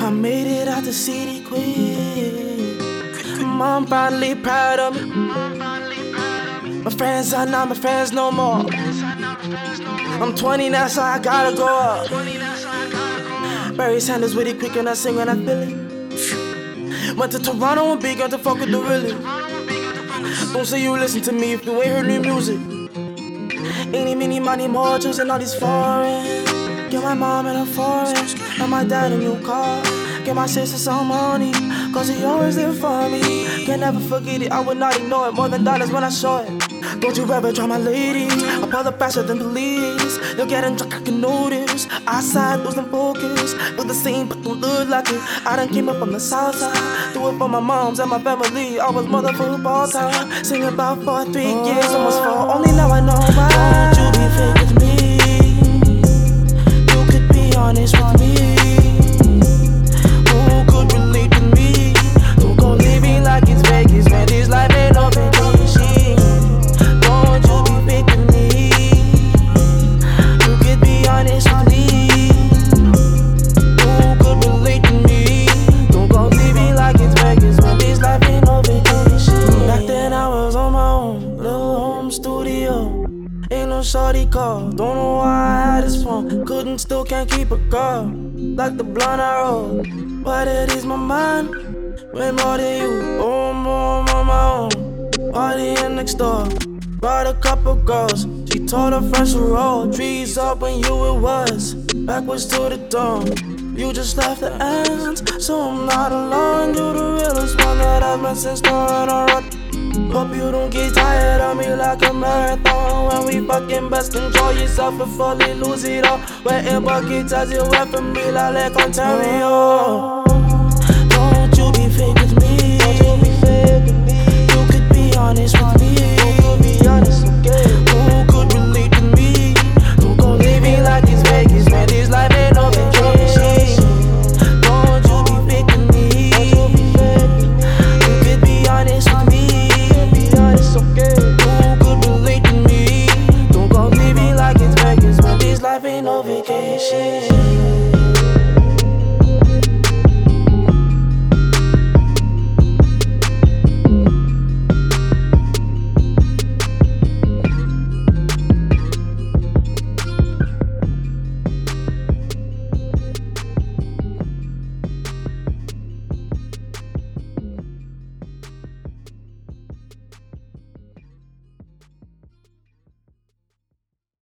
I made it out the city quick. Mom finally proud of me. My friends are not my friends no more. I'm 20 now, so I gotta grow up. Barry Sanders with it quick and I sing when I feel it. Went to Toronto and big, got to fuck with the really. Don't say you listen to me if you ain't heard new music. Any, many, money, more choosing all these foreign. Get my mom in a foreign, and my dad a new car. Get my sister some money, cause he always there for me. Can never forget it, I would not ignore it. More than dollars when I saw it. Don't you ever try my lady, I pull up faster than police. You're getting drunk, I can notice. Eyesight losing focus, do the same but don't look like it. I done came up from the south side, do it for my moms and my family. I was mother football time, sing about for 3 years, almost 4. Only now I know why. Don't you be fake with me, you could be honest with me. Who could relate to me? Who gon' leave me like it's Vegas when this life ain't no vacation? Ain't no shorty call, don't know why I had this phone. Couldn't, still can't keep a girl, like the blunt I roll. But it is my mind, way more than you. Oh, more on my own, partying next door. Brought a couple girls, she told her friends to roll. Trees up when you it was, backwards to the dawn. You just left the ends, so I'm not alone. You the realest one that I've met since starting on rock. Hope you don't get tired of me like a marathon. When we fucking best control yourself and fully lose it all. Wetting buckets as you wet from me like Ontario.